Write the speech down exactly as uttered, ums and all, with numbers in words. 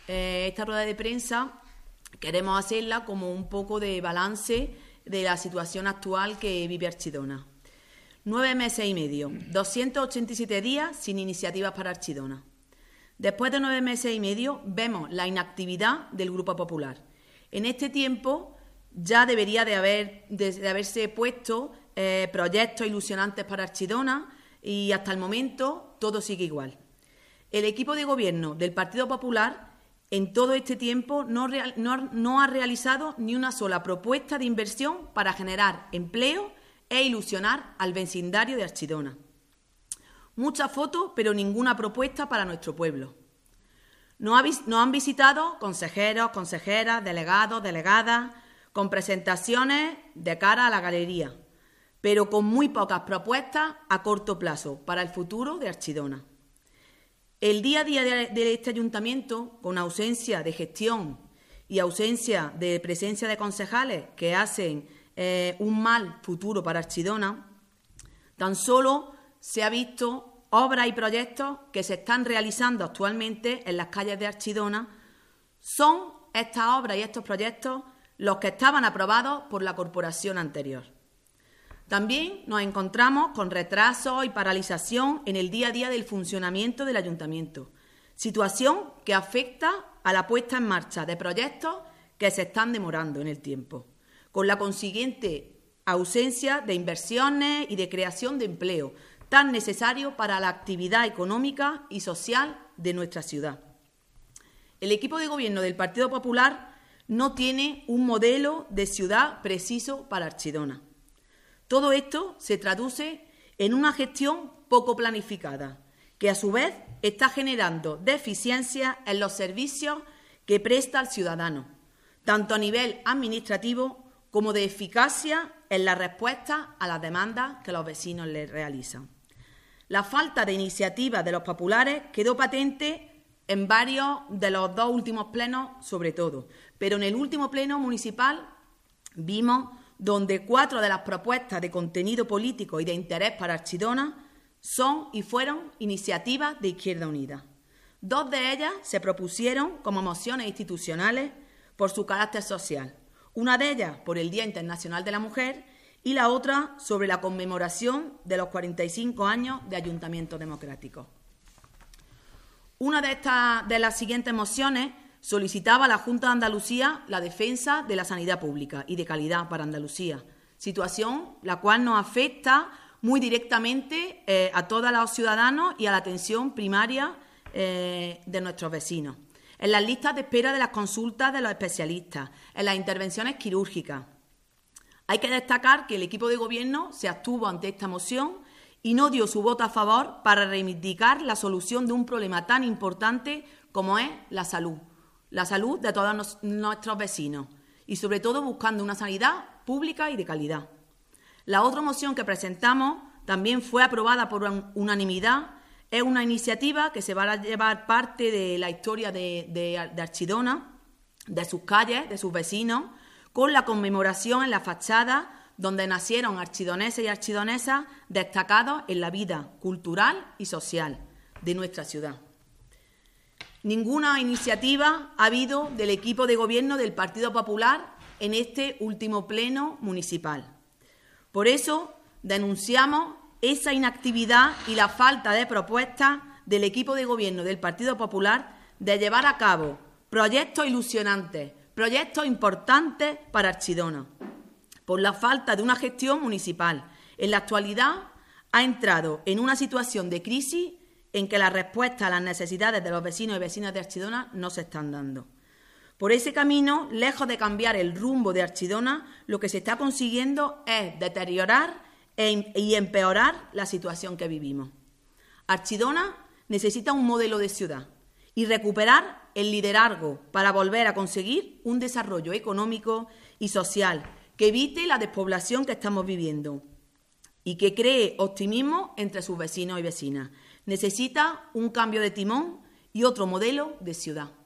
eh, esta rueda de prensa queremos hacerla como un poco de balance de la situación actual que vive Archidona. Nueve meses y medio, doscientos ochenta y siete días sin iniciativas para Archidona. Después de nueve meses y medio vemos la inactividad del Grupo Popular. En este tiempo ya debería de, haber, de, de haberse puesto eh, proyectos ilusionantes para Archidona y hasta el momento todo sigue igual. El equipo de gobierno del Partido Popular en todo este tiempo no, real, no, no ha realizado ni una sola propuesta de inversión para generar empleo e ilusionar al vecindario de Archidona. Muchas fotos, pero ninguna propuesta para nuestro pueblo. Nos, ha, nos han visitado consejeros, consejeras, delegados, delegadas, con presentaciones de cara a la galería, pero con muy pocas propuestas a corto plazo para el futuro de Archidona. El día a día de, de este ayuntamiento, con ausencia de gestión y ausencia de presencia de concejales que hacen eh, un mal futuro para Archidona, tan solo se ha visto obras y proyectos que se están realizando actualmente en las calles de Archidona. Son estas obras y estos proyectos los que estaban aprobados por la corporación anterior. También nos encontramos con retrasos y paralización en el día a día del funcionamiento del ayuntamiento, situación que afecta a la puesta en marcha de proyectos que se están demorando en el tiempo, con la consiguiente ausencia de inversiones y de creación de empleo, tan necesario para la actividad económica y social de nuestra ciudad. El equipo de gobierno del Partido Popular no tiene un modelo de ciudad preciso para Archidona. Todo esto se traduce en una gestión poco planificada, que a su vez está generando deficiencias en los servicios que presta al ciudadano, tanto a nivel administrativo como de eficacia en la respuesta a las demandas que los vecinos les realizan. La falta de iniciativa de los populares quedó patente en varios de los dos últimos plenos, sobre todo, pero en el último pleno municipal vimos donde cuatro de las propuestas de contenido político y de interés para Archidona son y fueron iniciativas de Izquierda Unida. Dos de ellas se propusieron como mociones institucionales por su carácter social, una de ellas por el Día Internacional de la Mujer y la otra sobre la conmemoración de los cuarenta y cinco años de Ayuntamiento Democrático. Una de, estas, de las siguientes mociones solicitaba a la Junta de Andalucía la defensa de la sanidad pública y de calidad para Andalucía, situación la cual nos afecta muy directamente eh, a todos los ciudadanos y a la atención primaria eh, de nuestros vecinos, en las listas de espera de las consultas de los especialistas, en las intervenciones quirúrgicas. Hay que destacar que el equipo de gobierno se abstuvo ante esta moción y no dio su voto a favor para reivindicar la solución de un problema tan importante como es la salud. La salud de todos nos, nuestros vecinos y, sobre todo, buscando una sanidad pública y de calidad. La otra moción que presentamos también fue aprobada por unanimidad. Es una iniciativa que se va a llevar parte de la historia de, de, de Archidona, de sus calles, de sus vecinos, con la conmemoración en la fachada donde nacieron archidoneses y archidonesas destacados en la vida cultural y social de nuestra ciudad. Ninguna iniciativa ha habido del equipo de gobierno del Partido Popular en este último pleno municipal. Por eso denunciamos esa inactividad y la falta de propuestas del equipo de gobierno del Partido Popular de llevar a cabo proyectos ilusionantes, proyectos importantes para Archidona, por la falta de una gestión municipal. En la actualidad ha entrado en una situación de crisis en que las respuestas a las necesidades de los vecinos y vecinas de Archidona no se están dando. Por ese camino, lejos de cambiar el rumbo de Archidona, lo que se está consiguiendo es deteriorar y empeorar la situación que vivimos. Archidona necesita un modelo de ciudad y recuperar el liderazgo para volver a conseguir un desarrollo económico y social que evite la despoblación que estamos viviendo y que cree optimismo entre sus vecinos y vecinas. Necesita un cambio de timón y otro modelo de ciudad.